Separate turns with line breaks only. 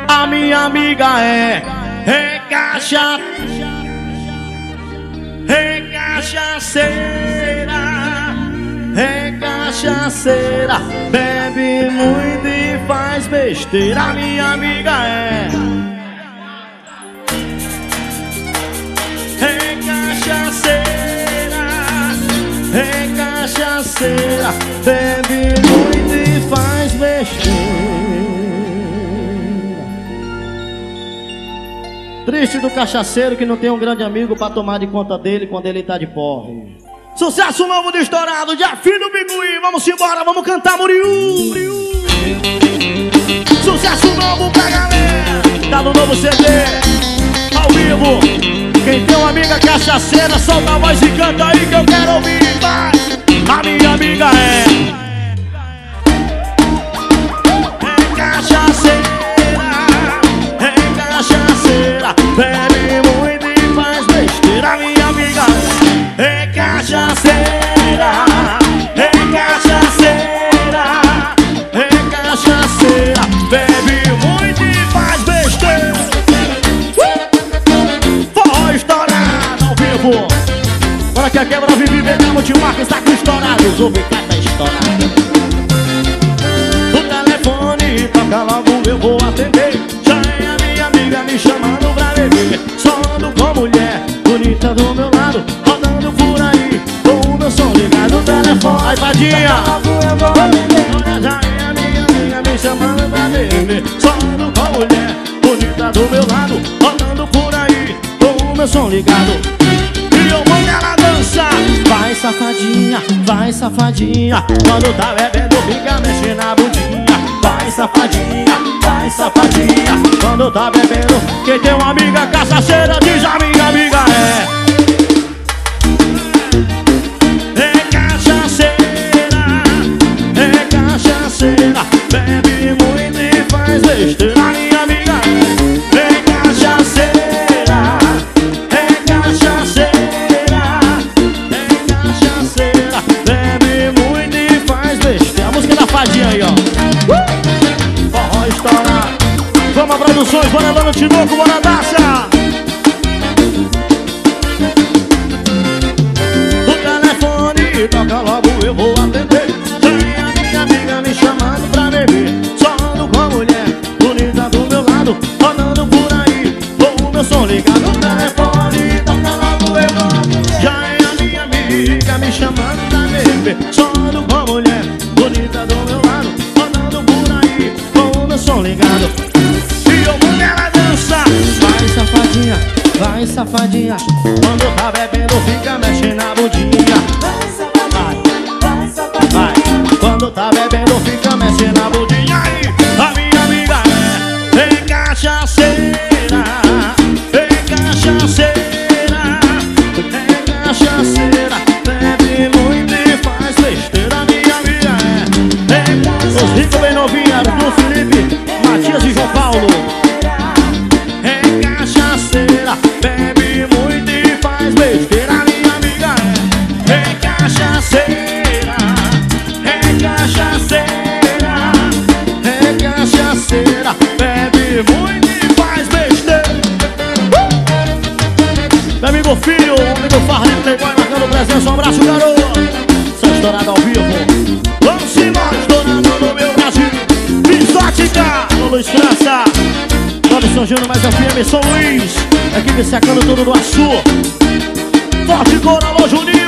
A minha amiga é cachaceira, cachaceira, bebe muito e faz besteira. A minha amiga é cachaceira, bebe muito e faz besteira. Triste do cachaceiro que não tem um grande amigo pra tomar de conta dele quando ele tá de porre. Sucesso novo do estourado, de Afim do Biguí. Vamos embora, vamos cantar, Muriú. Sucesso novo pra galera, tá no novo CD, ao vivo. Quem tem uma amiga cachaceira, solta a voz e canta aí que eu quero ouvir. Vai! A minha amiga é cachaceira, bebe muito e faz besteira. A minha amiga é cachaceira, bebe muito e faz besteira. Forró estourado ao vivo. Bora que a quebra vive bem, a multimarca está com estourado. O Zubicar tá estourado. O telefone toca logo, eu vou atender. Já é a minha amiga me chamando pra beber. Só ando com mulher bonita do meu lado, rodando por aí com o meu som ligado. O telefone, ai Vadinha, já é a minha amiga me chamando pra beber. Só ando com mulher bonita do meu lado, rodando por aí com o meu som ligado. E eu mando ela dançar. Vai safadinha, vai safadinha, quando tá bebendo fica mexendo na bundinha. Vai safadinha, vai safadinha, quando tá bebendo. Quem tem uma amiga cachaceira diz a minha amiga é cachaceira, bebe muito e faz besteira. A minha amiga é cachaceira, bebe muito e faz besteira. A música da Fadinha aí, ó. Forró estourado. Vamos a produções, bora lá no Tinoco, bora dança. O telefone toca logo, eu vou atender. Já é a minha amiga me chamando pra beber. Só ando com a mulher bonita do meu lado, rodando por aí com o meu som ligado. O telefone toca logo, eu vou atender. Já é a minha amiga me chamando pra beber. Só ando com a mulher bonita do meu lado, rodando por aí com o meu som ligado. E eu mando ela dançar. Vai safadinha, vai safadinha, quando tá bebendo fica mexendo na bundinha. Vai, quando tá bebendo fica mexendo na bundinha. Aí, a minha amiga é cachaceira, bebe muito e faz besteira. A minha amiga é os ricos bem novinhos, do Felipe, Matias e João Paulo. É cachaceira, bebe muito e faz besteira. A minha amiga é cachaceira, bebe muito e faz besteira. Meu amigo Filho, amigo Farley Playboy marcando presença. Um abraço, garoto. Só estourado ao vivo. Vamos embora, estourando no meu Brasil. Exótica, no Luiz França, Robson Júnior, mais a FM, São Luís. Equipe secando tudo do Açu. Forte Cor, alô Juninho.